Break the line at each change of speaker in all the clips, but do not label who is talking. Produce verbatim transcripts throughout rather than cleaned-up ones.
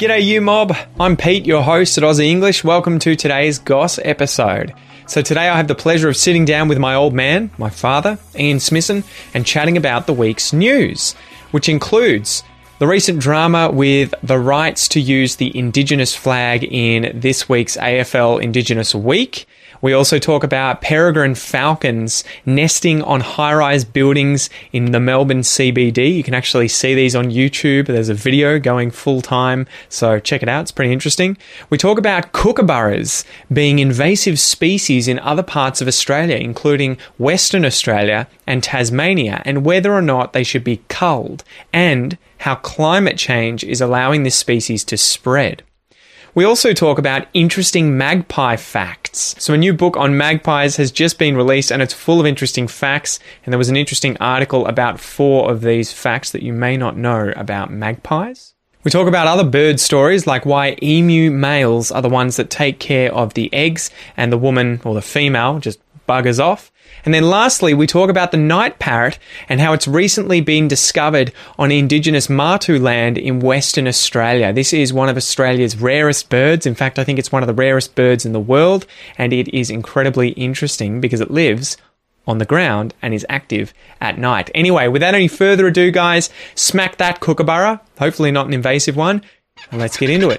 G'day you mob, I'm Pete, your host at Aussie English. Welcome to today's Goss episode. So today I have the pleasure of sitting down with my old man, my father, Ian Smithson, and chatting about the week's news, which includes the recent drama with the rights to use the Indigenous flag in this week's A F L Indigenous Week. We also talk about peregrine falcons nesting on high-rise buildings in the Melbourne C B D. You can actually see these on YouTube. There's a video going full-time, so check it out. It's pretty interesting. We talk about kookaburras being invasive species in other parts of Australia, including Western Australia and Tasmania, and whether or not they should be culled, and how climate change is allowing this species to spread. We also talk about interesting magpie facts. So a new book on magpies has just been released and it's full of interesting facts. And there was an interesting article about four of these facts that you may not know about magpies. We talk about other bird stories like why emu males are the ones that take care of the eggs and the woman or the female just buggers off. And then lastly, we talk about the night parrot and how it's recently been discovered on Indigenous Martu land in Western Australia. This is one of Australia's rarest birds. In fact, I think it's one of the rarest birds in the world, and it is incredibly interesting because it lives on the ground and is active at night. Anyway, without any further ado, guys, smack that kookaburra, hopefully not an invasive one, and let's get into it.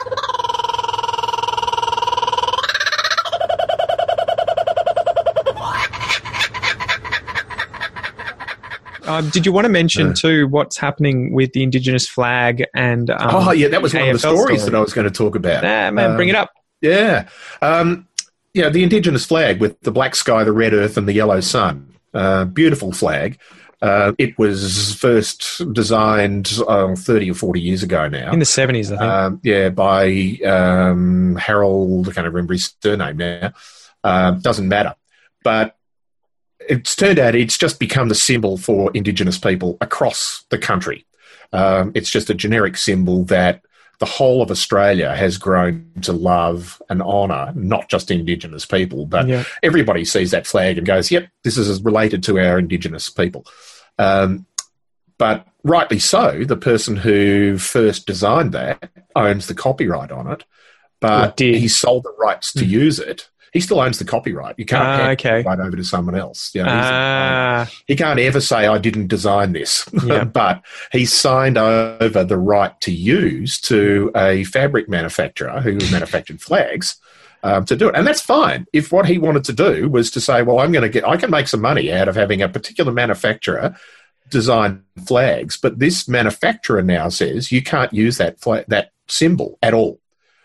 Uh, did you want to mention, too, what's happening with the Indigenous flag and um,
Oh, yeah, that was one
A F L
of the stories
story.
that I was going to talk about.
Nah, man,
um,
bring it up.
Yeah. Um, yeah, the Indigenous flag with the black sky, the red earth and the yellow sun. Uh, beautiful flag. Uh, it was first designed uh, thirty or forty years ago now.
In the seventies, I think.
Um, yeah, by um, Harold, I can't remember his surname now. Uh, doesn't matter. But it's turned out it's just become the symbol for Indigenous people across the country. Um, it's just a generic symbol that the whole of Australia has grown to love and honour, not just Indigenous people, but
Yeah.
everybody sees that flag and goes, yep, this is related to our Indigenous people. Um, but rightly so, the person who first designed that owns the copyright on it, but
did.
he sold the rights to
Mm.
use it. He still owns the copyright. You can't
Ah,
hand
okay.
it right over to someone else. You know, he's-
Ah,
he can't ever say, I didn't design this.
Yeah.
But he signed over the right to use to a fabric manufacturer who manufactured flags um, to do it. And that's fine. If what he wanted to do was to say, well, I'm going to get, I can make some money out of having a particular manufacturer design flags, but this manufacturer now says you can't use that flag, that symbol at all.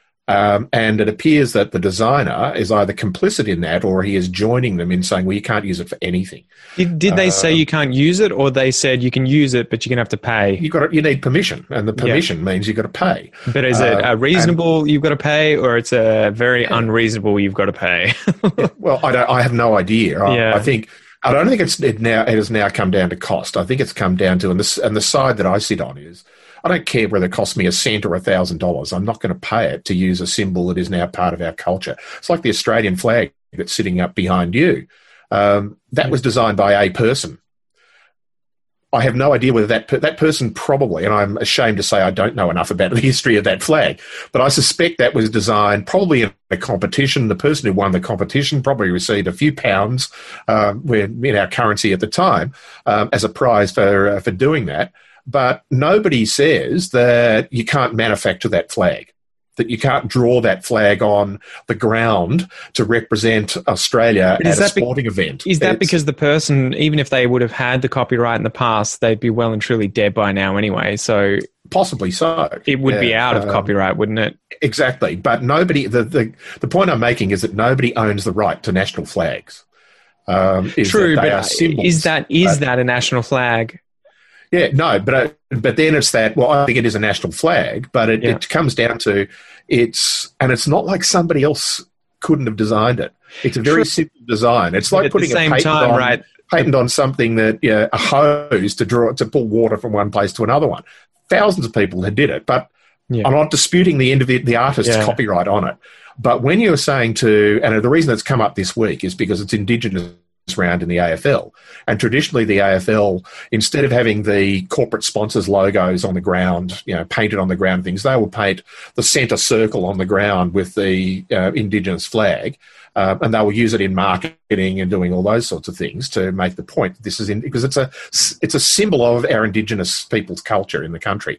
Um, and it appears that the designer is either complicit in that or he is joining them in saying, well, you can't use it for anything.
did, did they say
Um,
you can't use it, or they said you can use it, but you're going to have to pay?
You got to, you need permission, and the permission means you've got to pay.
But is it
Uh,
a reasonable you've got to pay, or it's a very
Yeah.
unreasonable you've got to pay?
Yeah, well, I don't. I have no idea. I,
Yeah.
I think I don't think it's it now. It has now come down to cost. I think it's come down to, and this and the side that I sit on is, I don't care whether it costs me a cent or a thousand dollars. I'm not going to pay it to use a symbol that is now part of our culture. It's like the Australian flag that's sitting up behind you. Um, that was designed by a person. I have no idea whether that per- that person probably, and I'm ashamed to say I don't know enough about the history of that flag, but I suspect that was designed probably in a competition. The person who won the competition probably received a few pounds um, when, in our currency at the time um, as a prize for uh, for doing that. But nobody says that you can't manufacture that flag, that you can't draw that flag on the ground to represent Australia
But
at
is
a
that be-
sporting event.
Is that
It's-
because the person, even if they would have had the copyright in the past, they'd be well and truly dead by now anyway? So
Possibly so.
it would be
Yeah,
out of
um,
copyright, wouldn't it?
Exactly. But nobody, the, the, the point I'm making is that nobody owns the right to national flags. Um, is
True,
that they
but
are symbols.
is that is
But-
that a national flag?
Yeah, no, but uh, but then it's that, well, I think it is a national flag, but it,
Yeah.
it comes down to it's, and it's not like somebody else couldn't have designed it. It's a very
True.
simple design. It's
But
like
at the
putting
same
a patent,
time,
on,
right,
patent on something that, you know, a hose to draw to pull water from one place to another one. Thousands of people had did it, but
Yeah.
I'm not disputing the individ- the artist's
Yeah.
copyright on it. But when you're saying to, and the reason it's come up this week is because it's Indigenous round in the A F L. And traditionally, the A F L, instead of having the corporate sponsors' logos on the ground, you know, painted on the ground and things, they will paint the centre circle on the ground with the uh, Indigenous flag. Uh, and they will use it in marketing and doing all those sorts of things to make the point that this is in, because it's a it's a symbol of our Indigenous people's culture in the country.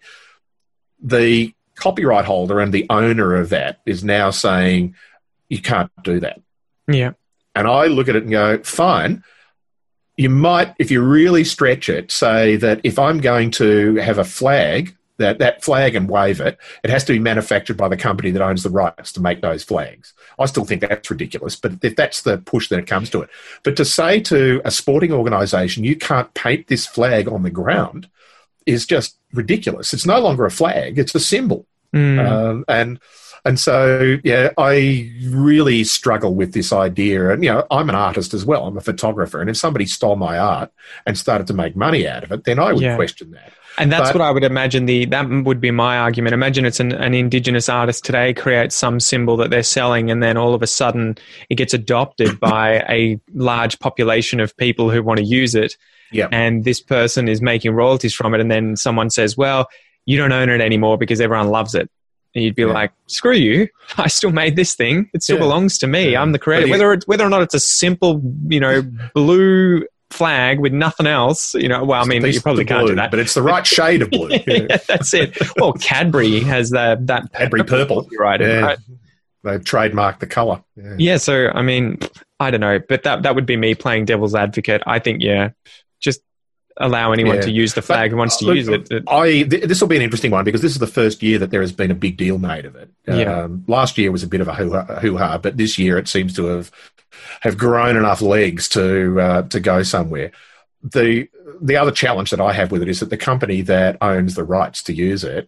The copyright holder and the owner of that is now saying you can't do that.
Yeah.
And I look at it and go, fine. You might, if you really stretch it, say that if I'm going to have a flag, that, that flag and wave it, it has to be manufactured by the company that owns the rights to make those flags. I still think that's ridiculous, but if that's the push that it comes to it. But to say to a sporting organisation, you can't paint this flag on the ground is just ridiculous. It's no longer a flag, it's a symbol. Mm. Um, and and so, yeah, I really struggle with this idea. And, you know, I'm an artist as well. I'm a photographer. And if somebody stole my art and started to make money out of it, then I would yeah. question that.
And that's
but,
what I would imagine the that would be my argument. Imagine it's an, an Indigenous artist today creates some symbol that they're selling, and then all of a sudden it gets adopted by a large population of people who want to use it.
Yeah.
And this person is making royalties from it, and then someone says, well, you don't own it anymore because everyone loves it. And you'd be yeah. like, screw you. I still made this thing. It still yeah. belongs to me. Yeah. I'm the creator. Whether it's, whether or not it's a simple, you know, blue flag with nothing else, you know, well, I mean, you probably can't
blue,
do that.
But it's the right shade of blue.
yeah, yeah, that's it. Well, Cadbury has that. that
Cadbury purple.
Right.
Yeah.
right.
They've trademarked the colour.
Yeah. yeah, so, I mean, I don't know. But that, that would be me playing devil's advocate. I think, yeah, just allow anyone yeah. to use the flag but, who wants to look, use it.
I th- this will be an interesting one because this is the first year that there has been a big deal made of it.
Yeah.
Um, last year was a bit of a hoo-ha, hoo-ha, but this year it seems to have have grown enough legs to uh, to go somewhere. The the other challenge that I have with it is that the company that owns the rights to use it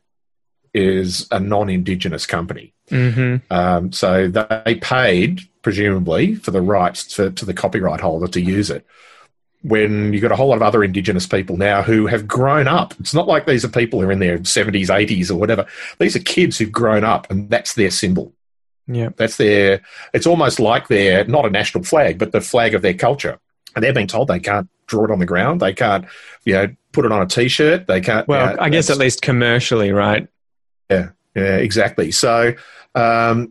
is a non-Indigenous company.
Mm-hmm.
Um, so they paid, presumably, for the rights to, to the copyright holder to use it. When you've got a whole lot of other Indigenous people now who have grown up. It's not like these are people who are in their seventies, eighties or whatever. These are kids who've grown up and that's their symbol.
Yeah.
That's their, it's almost like their, not a national flag, but the flag of their culture. And they're being told they can't draw it on the ground. They can't, you know, put it on a T-shirt. They can't.
Well,
you know,
I guess at least commercially, right?
Yeah, yeah, exactly. So, um,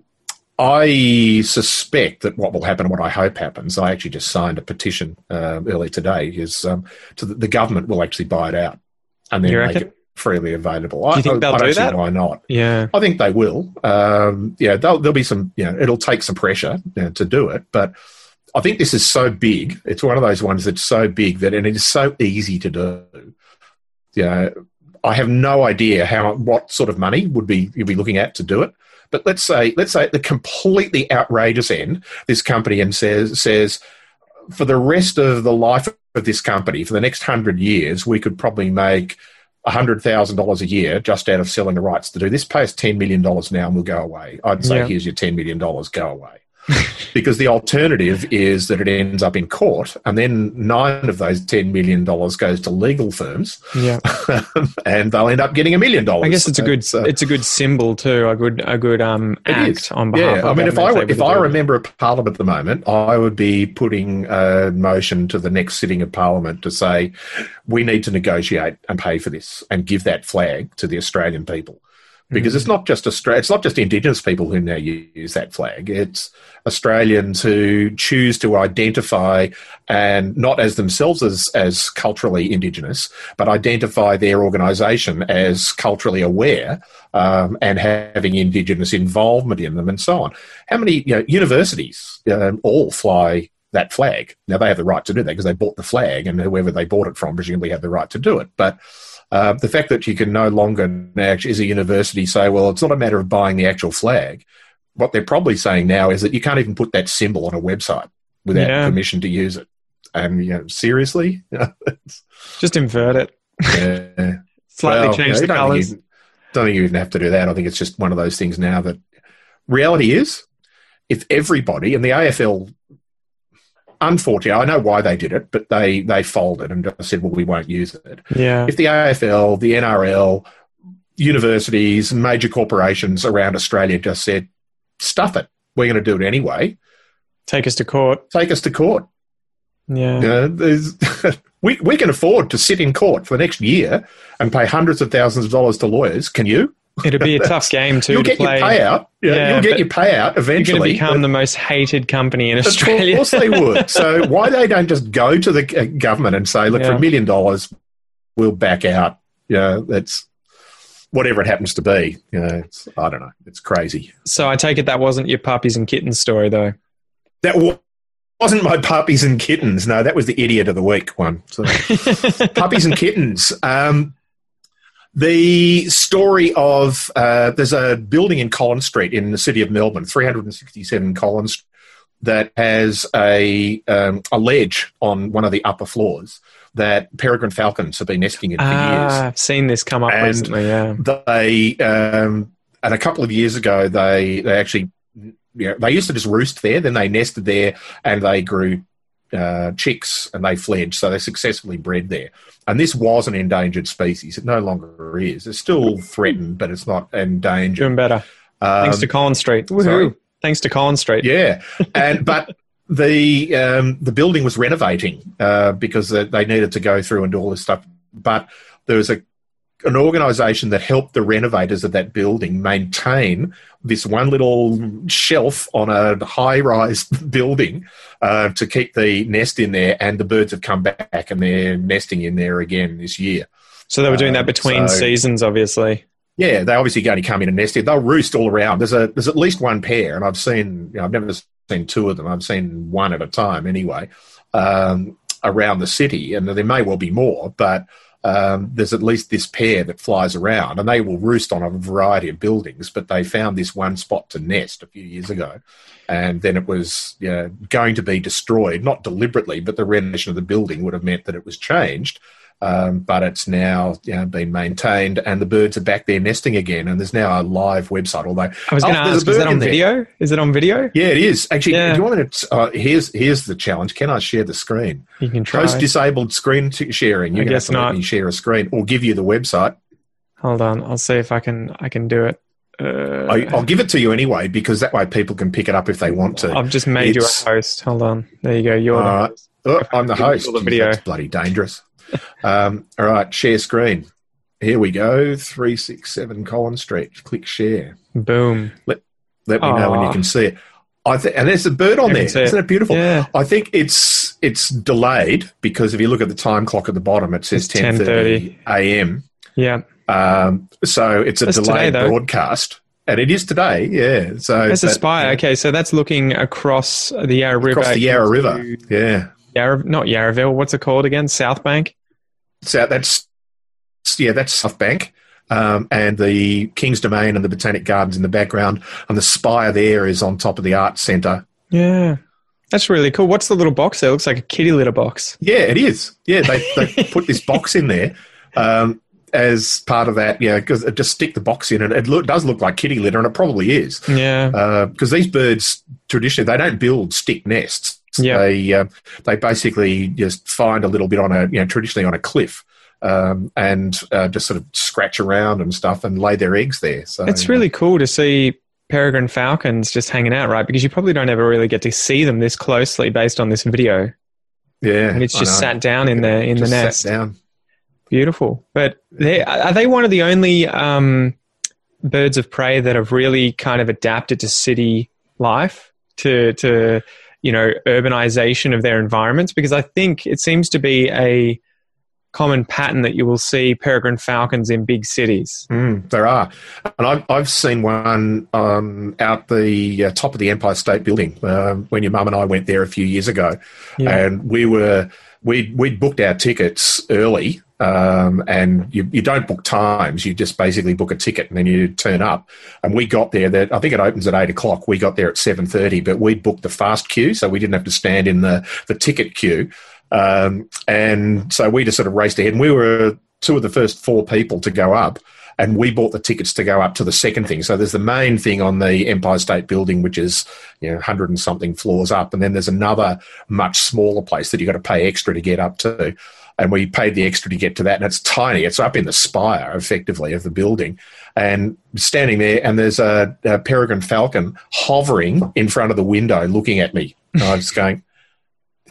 I suspect that what will happen, what I hope happens, I actually just signed a petition uh, earlier today, is um, to the, the government will actually buy it out and then make it freely available.
Do you think
I,
they'll
I don't
do
see
that?
Why not?
Yeah,
I think they will. Um, yeah, there'll be some. You know, it'll take some pressure you know, to do it, but I think this is so big. It's one of those ones that's so big that, and it is so easy to do. You know, I have no idea how what sort of money would be you'd be looking at to do it. But let's say, let's say at the completely outrageous end, this company and says says for the rest of the life of this company, for the next hundred years, we could probably make a hundred thousand dollars a year just out of selling the rights to do this. Pay us ten million dollars now, and we'll go away. I'd say, yeah. here's your ten million dollars, go away. Because the alternative is that it ends up in court, and then nine of those ten million dollars goes to legal firms,
yeah,
and they'll end up getting a million dollars.
I guess it's a good, so, it's a good symbol too. A good, a good um act on behalf.
Yeah,
of
I mean, if I if I
it.
remember a parliament at the moment, I would be putting a motion to the next sitting of parliament to say we need to negotiate and pay for this and give that flag to the Australian people. Because mm. it's not just Australia, it's not just Indigenous people who now use that flag. It's Australians who choose to identify and not as themselves as, as culturally Indigenous, but identify their organisation as culturally aware um, and having Indigenous involvement in them and so on. How many you know, universities um, all fly that flag? Now, they have the right to do that because they bought the flag, and whoever they bought it from presumably have the right to do it. But Uh, the fact that you can no longer, as a university, say, well, it's not a matter of buying the actual flag. What they're probably saying now is that you can't even put that symbol on a website without
yeah.
permission to use it. And, you know, seriously?
Just invert it.
Yeah.
Slightly
well,
change
you know,
the colours.
I don't think you even have to do that. I think it's just one of those things now that reality is if everybody, and the A F L, unfortunately, I know why they did it, but they, they folded and just said, well, we won't use it.
Yeah.
If the A F L, the N R L, universities, major corporations around Australia just said, stuff it, we're going to do it anyway.
Take us to court.
Take us to court.
Yeah.
You know, there's, we, we can afford to sit in court for the next year and pay hundreds of thousands of dollars to lawyers. Can you?
It'd be a tough game too.
You'll
to
get
play.
your payout. Yeah,
Yeah,
you'll get
but
your payout eventually.
You're going to become the most hated company in Australia.
Of course they would. So why they don't just go to the uh, government and say, look,
Yeah.
for a million dollars, we'll back out. You know, that's whatever it happens to be. You know, it's, I don't know. It's crazy.
So I take it that wasn't your puppies and kittens story, though.
That wa- wasn't my puppies and kittens. No, that was the idiot of the week one. So, puppies and kittens. Um, The story of uh, there's a building in Collins Street in the city of Melbourne, three hundred sixty-seven Collins, that has a um, a ledge on one of the upper floors that peregrine falcons have been nesting in for
Ah,
years.
I've seen this come up
And
recently. Yeah,
They um, and a couple of years ago they they actually you know, they used to just roost there, then they nested there and they grew uh, chicks and they fledged, so they successfully bred there. And this was an endangered species. It no longer is. It's still threatened, but it's not endangered.
doing better.
Um,
Thanks to Collins Street.
sorry?
Woohoo! Thanks to Collins Street.
Yeah, and but the um, the building was renovating uh, because they they needed to go through and do all this stuff. But there was a an organisation that helped the renovators of that building maintain this one little shelf on a high-rise building uh, to keep the nest in there, and the birds have come back and they're nesting in there again this year.
So they were doing that
Um,
between
so-
seasons, obviously.
Yeah, they obviously going to come in and nest here. They'll roost all around. There's a there's at least one pair, and I've seen you know, I've never seen two of them. I've seen one at a time anyway um, around the city, and there may well be more, but um, there's at least this pair that flies around, and they will roost on a variety of buildings. But they found this one spot to nest a few years ago, and then it was you know, going to be destroyed, not deliberately, but the renovation of the building would have meant that it was changed. Um, but it's now you know, been maintained, and the birds are back there nesting again. And there's now a live website. Although
I was going to
oh, there's
ask,
a
is
bird
that on
in there.
video? Is it on video?
Yeah, it is actually.
Yeah.
Do you want me to? Uh, here's here's the challenge. Can I share the screen?
You can try.
Post disabled screen t- sharing. You're
I
going to have
guess
to let
not.
me share a screen or give you the website.
Hold on, I'll see if I can. I can do it. Uh,
I, I'll give it to you anyway because that way people can pick it up if they want to.
I've just made
It's-
you a host. Hold on. There you go. You're the
Uh,
host.
Oh, I'm the
Give me
host.
all the
Jeez,
video.
That's bloody dangerous. um, all right, share screen. Here we go. three sixty-seven Collins Street. Click share.
Boom.
Let me know when you
Aw.
can see it. I th- and there's a bird on
I can
there.
see it.
Isn't it beautiful?
Yeah.
I think it's it's delayed because if you look at the time clock at the bottom, it says
It's
ten thirty a.m.
Yeah.
Um, so it's a
That's
delayed
today, though.
broadcast, and it is today. Yeah. So
That's a
but,
spire.
yeah,
Okay, so that's looking across the Yarra River.
across the Yarra River.
into
Yeah.
Yarra, not Yarraville. What's it called again? South Bank.
So that's yeah, that's South Bank. Um, and the King's Domain and the Botanic Gardens in the background, and the spire there is on top of the Arts Centre.
Yeah. That's really cool. What's the little box there? It looks like a kitty litter box.
Yeah, it is. Yeah, they, they put this box in there um, as part of that. Yeah, because just stick the box in, and it look, does look like kitty litter, and it probably is.
Yeah.
Because these birds traditionally they don't build stick nests.
Yeah.
They uh, they basically just find a little bit on a you know traditionally on a cliff. Um, and uh, just sort of scratch around and stuff and lay their eggs there. So
It's really cool to see peregrine falcons just hanging out, right? Because you probably don't ever really get to see them this closely based on this video.
yeah,
And it's
I
just
know.
sat down in the in
Just
the
sat
nest.
down.
Beautiful. But they, are they one of the only um, birds of prey that have really kind of adapted to city life, to to you know urbanization of their environments? Because I think it seems to be a common pattern that you will see peregrine falcons in big cities.
Mm, there are, and I've I've seen one um, out the uh, top of the Empire State Building um, when your mum and I went there a few years ago,
Yeah.
and we were we we'd booked our tickets early. Um, and you, you don't book times, you just basically book a ticket and then you turn up. And we got there, that I think it opens at eight o'clock. We got there at seven thirty, but we booked the fast queue, so we didn't have to stand in the, the ticket queue. Um, and so we just sort of raced ahead, and we were two of the first four people to go up, and we bought the tickets to go up to the second thing. So there's the main thing on the Empire State Building, which is you know, one hundred and something floors up, and then there's another much smaller place that you've got to pay extra to get up to. And we paid the extra to get to that, and it's tiny. It's up in the spire, effectively, of the building. And standing there, and there's a, a peregrine falcon hovering in front of the window looking at me. And I was going,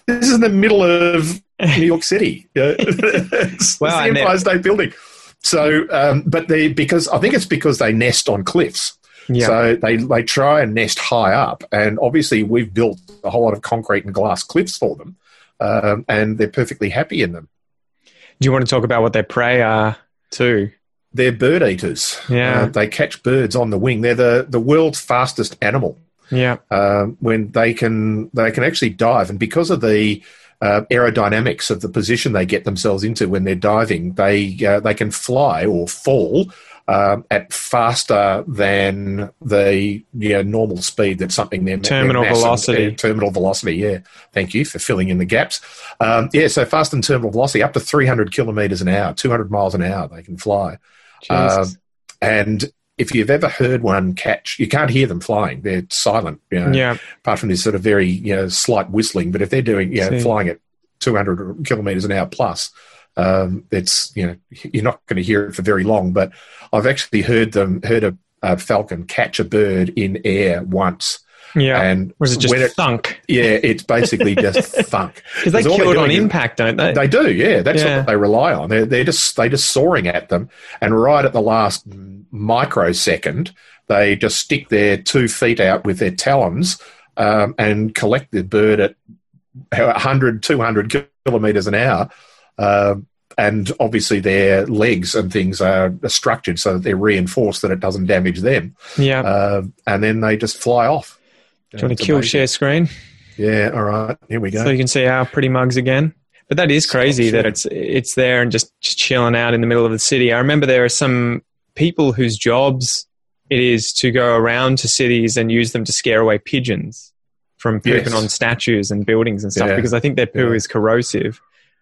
this is in the middle of New York City. Yeah. It's,
Well,
it's
and
the Empire State Building. So, um, but they because I think it's because they nest on cliffs.
Yeah.
So they they try and nest high up, and obviously we've built a whole lot of concrete and glass cliffs for them, um, and they're perfectly happy in them.
Do you want to talk about what their prey are too?
They're bird eaters.
Yeah.
Uh, they catch birds on the wing. They're the, the world's fastest animal.
Yeah.
Um, when they can they can actually dive, and because of the uh, aerodynamics of the position they get themselves into when they're diving, they uh, they can fly or fall um, at faster than the you know, normal speed that something their
Terminal
their mass and,
velocity.
uh, terminal velocity. Yeah, thank you for filling in the gaps. Um, yeah, so fast and terminal velocity up to three hundred kilometres an hour, two hundred miles an hour. They can fly, uh, and if you've ever heard one catch, you can't hear them flying. They're silent, you know,
Yeah.
apart from this sort of very, you know, slight whistling. But if they're doing, you know,
See.
flying at two hundred kilometres an hour plus, um, it's, you know, you're not going to hear it for very long. But I've actually heard them, heard a, a falcon catch a bird in air once.
Yeah.
And
Or is it just
when it-
thunk?
Yeah, it's basically just thunk.
Because they
'Cause all
kill
they're
it on
doing is-
impact, don't they?
They do, yeah. That's
Yeah.
what they rely on. They're, they're just they just soaring at them, and right at the last microsecond, they just stick their two feet out with their talons um, and collect the bird at one hundred, two hundred kilometres an hour. Um, and obviously their legs and things are structured so that they're reinforced that it doesn't damage them.
yeah.
Um and then they just fly off.
Do you want
It's
to kill
amazing.
share screen?
Yeah, all right. Here we go.
So you can see our pretty mugs again. But that is crazy
Stop
that it's it's there and just, just chilling out in the middle of the city. I remember there are some people whose jobs it is to go around to cities and use them to scare away pigeons from pooping
Yes.
on statues and buildings and stuff
Yeah.
because I think their poo
Yeah.
is corrosive.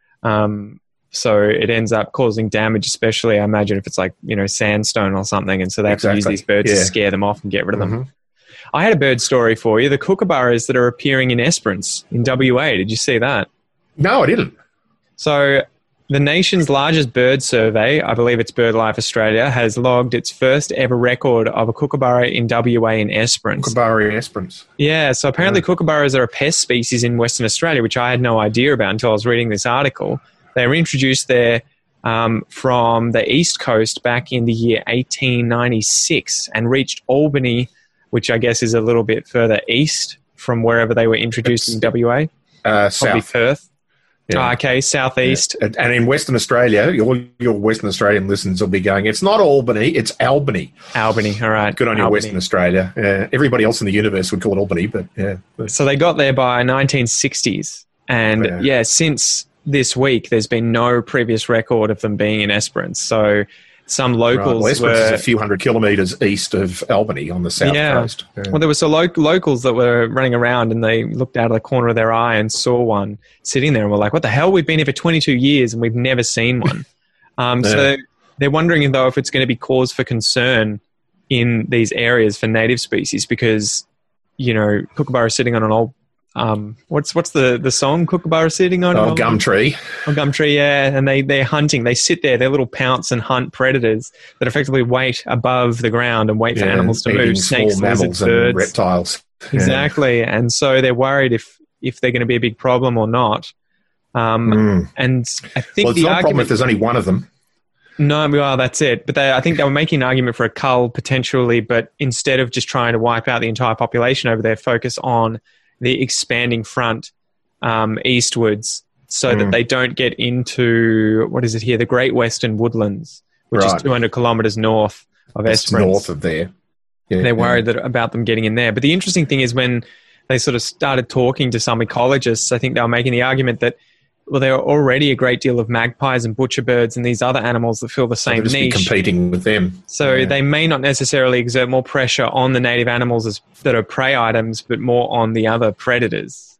Um, so it ends up causing damage, especially I imagine if it's like, you know, sandstone or something. And so they have to use
Exactly.
these birds to
Yeah.
scare them off and get rid of them.
Mhm.
I had a bird story for you. The kookaburras that are appearing in Esperance in W A. Did you see that?
No, I didn't.
So the nation's largest bird survey, I believe it's BirdLife Australia, has logged its first ever record of a kookaburra in W A in Esperance.
Kookaburra Esperance.
Yeah, so apparently kookaburras are a pest species in Western Australia, which I had no idea about until I was reading this article. They were introduced there um, from the East Coast back in the year eighteen ninety-six and reached Albany, which I guess is a little bit further east from wherever they were introduced
It's-
in W A,
Uh,
probably
south.
Perth.
Yeah.
Oh, okay, southeast.
And and in Western Australia, all your Western Australian listeners will be going, it's not Albany, it's Albany.
Albany, all right.
Good on you,
Albany.
Western Australia. Yeah, everybody else in the universe would call it Albany, but yeah. But,
So they got there by nineteen sixties. And
Yeah.
yeah. since this week, there's been no previous record of them being in Esperance. So some
right.
locals
Well, Esperance
were...
is a few hundred kilometres east of Albany on the south
Yeah.
coast. Yeah.
Well, there were some lo- locals that were running around and they looked out of the corner of their eye and saw one sitting there and were like, what the hell? We've been here for twenty-two years and we've never seen one. um,
Yeah.
So they're wondering, though, if it's going to be cause for concern in these areas for native species because, you know, kookaburra sitting on an old... Um, what's what's the, the song? Kookaburra sitting on an
Oh,
old
gum tree.
a gum tree, yeah, and they, they're hunting. They sit there, they're little pounce and hunt predators that effectively wait above the ground and wait for
Yeah,
animals to
eating
move,
small
snakes,
mammals
lizards,
and
birds.
reptiles. Yeah.
Exactly. And so they're worried if, if they're going to be a big problem or not. Um,
Mm.
And I think
Well, it's
the
not a problem
argument...
if there's only one of them.
No, well, that's it. But they, I think they were making an argument for a cull potentially, but instead of just trying to wipe out the entire population over there, focus on the expanding front um, eastwards so
Mm.
that they don't get into, what is it here, the Great Western Woodlands, which
Right.
is two hundred kilometres north of
It's
Esperance.
north of there. Yeah,
They're worried that, about them getting in there. But the interesting thing is when they sort of started talking to some ecologists, I think they were making the argument that, well, there are already a great deal of magpies and butcher birds and these other animals that fill the
They'll
same
just be
niche.
competing with them.
So
Yeah.
they may not necessarily exert more pressure on the native animals as, that are prey items, but more on the other predators.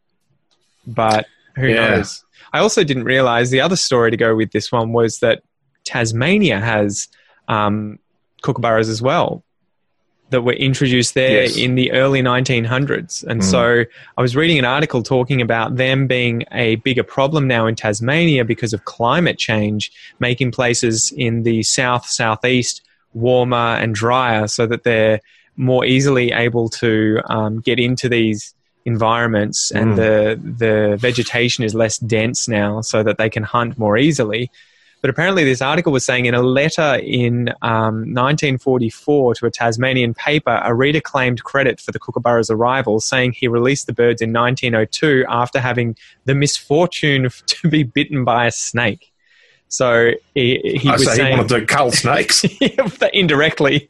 But who
Yeah.
knows? I also didn't realize the other story to go with this one was that Tasmania has um, kookaburras as well that were introduced there
Yes.
in the early nineteen hundreds. And
Mm.
so I was reading an article talking about them being a bigger problem now in Tasmania because of climate change, making places in the south, southeast warmer and drier so that they're more easily able to um, get into these environments, and
Mm.
the the vegetation is less dense now, so that they can hunt more easily. But apparently this article was saying in a letter in um, nineteen forty-four to a Tasmanian paper, a reader claimed credit for the kookaburra's arrival, saying he released the birds in nineteen oh two after having the misfortune to be bitten by a snake. So he, he
I
was
say
saying...
he wanted to cull snakes.
Indirectly.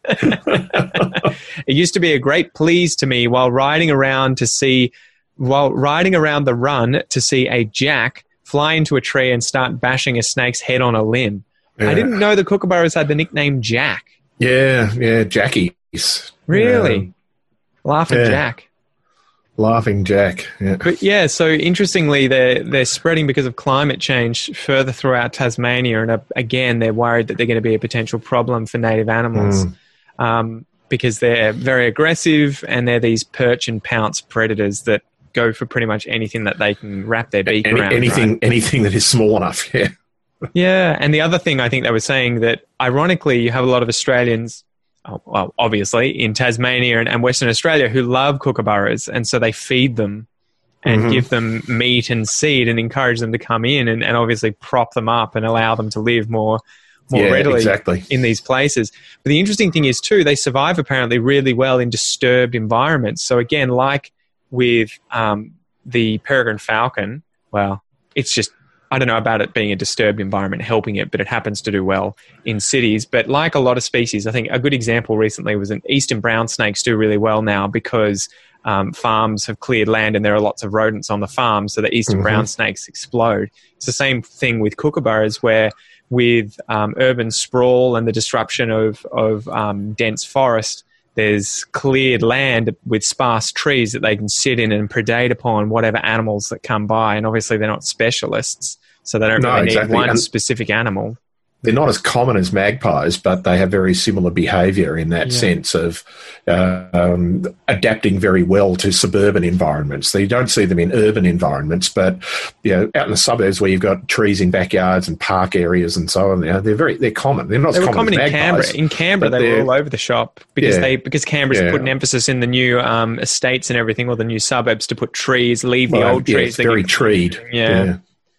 It used to be a great please to me while riding around to see, while riding around the run to see a jack fly into a tree and start bashing a snake's head on a limb.
Yeah.
I didn't know the kookaburras had the nickname Jack.
Yeah, yeah, Jackies.
Really?
Um,
Laughing
yeah.
Jack.
Laughing Jack. Yeah.
But yeah, so interestingly, they're, they're spreading because of climate change further throughout Tasmania. And uh, again, they're worried that they're going to be a potential problem for native animals
Mm.
um, because they're very aggressive and they're these perch and pounce predators that go for pretty much anything that they can wrap their beak
Any,
around.
anything,
right?
anything that is small enough. Yeah.
Yeah, and the other thing I think they were saying that, ironically, you have a lot of Australians, oh, well, obviously, in Tasmania and, and Western Australia who love kookaburras, and so they feed them and
Mhm.
give them meat and seed and encourage them to come in and, and obviously prop them up and allow them to live more more
Yeah,
readily
exactly.
in these places. But the interesting thing is, too, they survive apparently really well in disturbed environments. So again, like with um, the peregrine falcon, well, it's just, I don't know about it being a disturbed environment helping it, but it happens to do well in cities. But like a lot of species, I think a good example recently was an eastern brown snakes do really well now because um, farms have cleared land and there are lots of rodents on the farm, so the eastern
Mhm.
brown snakes explode. It's the same thing with kookaburras, where with um, urban sprawl and the disruption of, of um, dense forest, there's cleared land with sparse trees that they can sit in and predate upon whatever animals that come by. And obviously they're not specialists, so they don't
No,
really
exactly.
need one
And-
specific animal.
They're not as common as magpies, but they have very similar behaviour in that
Yeah.
sense of uh, um, adapting very well to suburban environments. So you don't see them in urban environments, but you know, out in the suburbs where you've got trees in backyards and park areas and so on, you know, they're very they're common. They're not
They
as
were
common,
common
as
in
magpies.
Canberra. In Canberra,
but
they were
they're-
all over the shop because
Yeah.
they because Canberra's
Yeah.
put an emphasis in the new um, estates and everything, or the new suburbs, to put trees, leave the
Well,
old
yeah,
trees.
it's
that
very
get-
treed.
Yeah.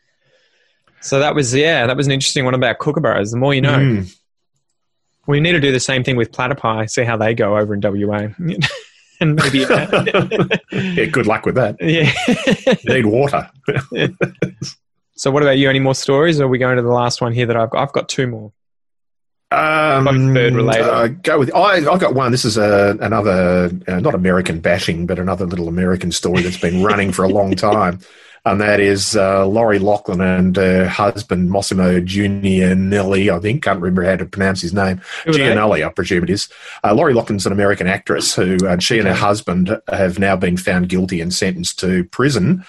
So that was yeah, that was an interesting one about kookaburras. The more you know.
Mm.
We need to do the same thing with platypi, see how they go over in W A. And maybe,
Yeah, good luck with that.
yeah.
You need water.
So what about you? Any more stories, or are we going to the last one here that I've got? I've got two more.
Um,
Both bird related.
Uh, go with. I, I've got one. This is a, another, uh, not American bashing, but another little American story that's been running for a long time. And that is uh, Laurie Loughlin and her husband, Massimo Giannelli, I think. Can't remember how to pronounce his name.
Who are they?
Giannelli, I presume it is. Uh, Laurie Loughlin's an American actress who, and she and her
Okay.
husband have now been found guilty and sentenced to prison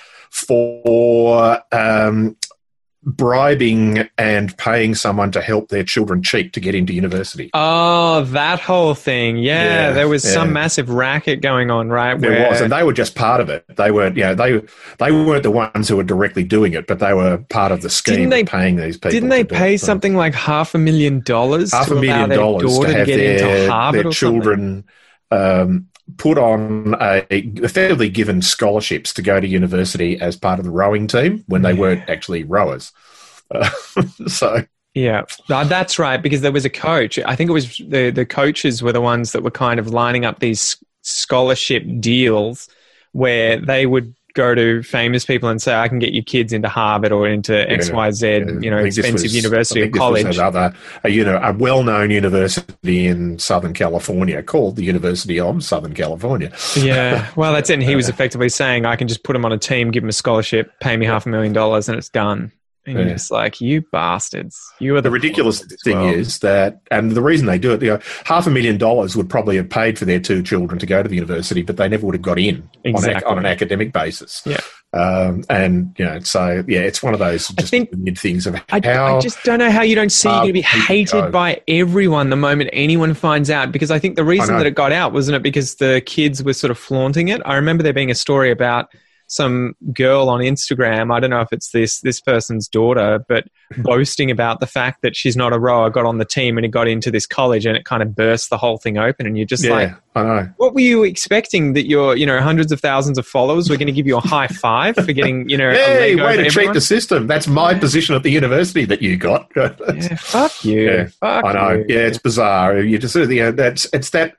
for um, bribing and paying someone to help their children cheat to get into university.
Oh, that whole thing. Yeah,
Yeah,
there was some
yeah.
massive racket going on, right?
There
where-
was, and they were just part of it. They weren't, you know, they they weren't the ones who were directly doing it, but they were part of the scheme
Didn't they-
of paying these people.
Didn't they
to do
pay
it. So
something like half a million dollars
half
to
a
allow
million
their
dollars
daughter
to
to
have
get into
their,
Harvard
their
or something?
children um, put on a effectively given scholarships to go to university as part of the rowing team when they
Yeah.
weren't actually rowers. Uh, so
Yeah, No, that's right, because there was a coach. I think it was the, the coaches were the ones that were kind of lining up these scholarship deals where they would go to famous people and say, I can get your kids into Harvard or into X Y Z,
Yeah,
you know,
I think this
expensive
was-
university
I
or
think this was
college.
Another, a, you know, a well-known university in Southern California called the University of Southern California.
Yeah, well, that's it. And he was effectively saying, I can just put them on a team, give them a scholarship, pay me half a million dollars, and it's done. And you're
Yeah.
just like, you bastards. You are the,
The ridiculous
fraud of this
thing
world.
is that, and the reason they do it, you know, half a million dollars would probably have paid for their two children to go to the university, but they never would have got in on,
Exactly.
ac- on an academic basis.
Yeah.
Um, and, you know, so, yeah, it's one of those
I
just
think-
weird things of
I,
how...
I just don't know how you don't see you're
far
going to be
people
hated
go.
by everyone the moment anyone finds out. Because I think the reason
know.
that it got out wasn't it because the kids were sort of flaunting it. I remember there being a story about some girl on Instagram, I don't know if it's this this person's daughter, but boasting about the fact that she's not a rower, got on the team and it got into this college, and it kind of burst the whole thing open. And you're just
yeah,
like,
I know.
What were you expecting, that your, you know, hundreds of thousands of followers were going to give you a high five for getting, you know,
hey,
a Lego
way to
everyone?
cheat the system. That's my yeah. position at the university that you got.
Yeah, fuck you. Yeah, fuck
I know.
You.
Yeah, it's bizarre. You just, you know, that's, it's that,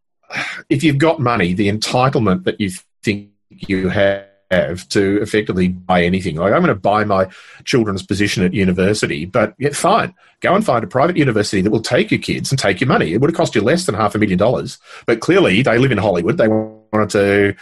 if you've got money, the entitlement that you think you have to effectively buy anything. Like, I'm going to buy my children's position at university, but yeah, fine. Go and find a private university that will take your kids and take your money. It would have cost you less than half a million dollars. But clearly, they live in Hollywood. They wanted to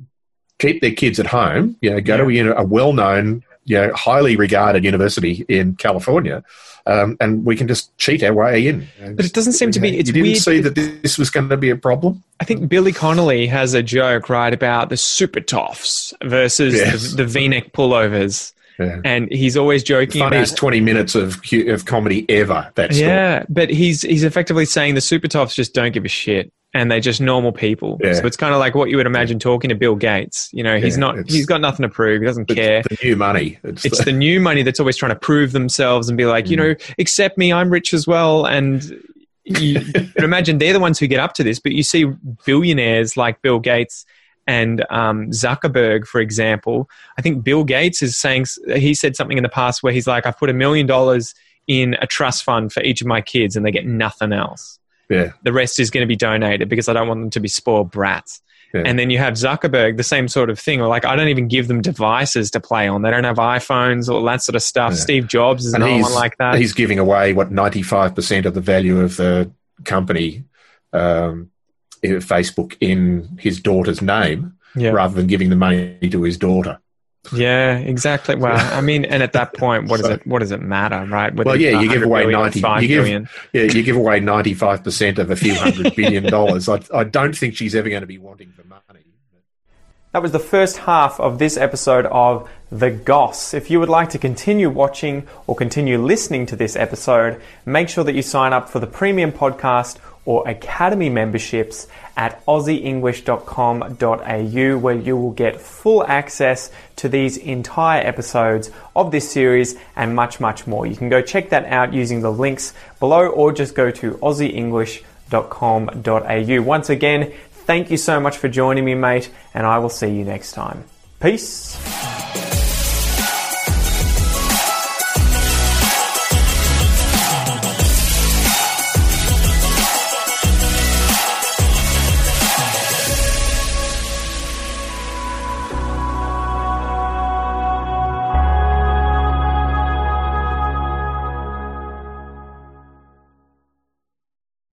keep their kids at home, you know, go yeah. to you know, a well-known, you know, highly regarded university in California, um, and we can just cheat our way in.
But it doesn't seem to be. It's
you didn't
weird.
see that this was going to be a problem.
I think Billy Connolly has a joke, right, about the super toffs versus yes. the, the V-neck pullovers. Yeah. And he's always joking
the funniest
about
twenty minutes of of comedy ever. That story.
Yeah, but he's he's effectively saying the super toffs just don't give a shit, and they're just normal people. Yeah. So it's kind of like what you would imagine talking to Bill Gates. You know, he's yeah, not he's got nothing to prove. He doesn't care.
The new money.
It's, it's the, the new money that's always trying to prove themselves and be like, mm. you know, accept me, I'm rich as well. And you can imagine they're the ones who get up to this. But you see billionaires like Bill Gates and um, Zuckerberg, for example. I think Bill Gates is saying, he said something in the past where he's like, I've put a million dollars in a trust fund for each of my kids and they get nothing else.
Yeah.
The rest is going to be donated because I don't want them to be spoiled brats. Yeah. And then you have Zuckerberg, the same sort of thing. Or like, I don't even give them devices to play on. They don't have iPhones or that sort of stuff. Yeah. Steve Jobs is and another one like that.
He's giving away, what, ninety-five percent of the value of the company, um, Facebook, in his daughter's name, yeah. rather than giving the money to his daughter.
Yeah, exactly. Well, I mean, and at that point, what does so, it what does it matter, right?
Whether well, yeah, you give away ninety. You give, yeah, you give away ninety-five percent of a few hundred billion dollars. I, I don't think she's ever going to be wanting the money.
That was the first half of this episode of The Goss. If you would like to continue watching or continue listening to this episode, make sure that you sign up for the premium podcast or Academy memberships at aussie english dot com dot a u, where you will get full access to these entire episodes of this series and much, much more. You can go check that out using the links below, or just go to aussie english dot com dot a u. Once again, thank you so much for joining me, mate, and I will see you next time. Peace.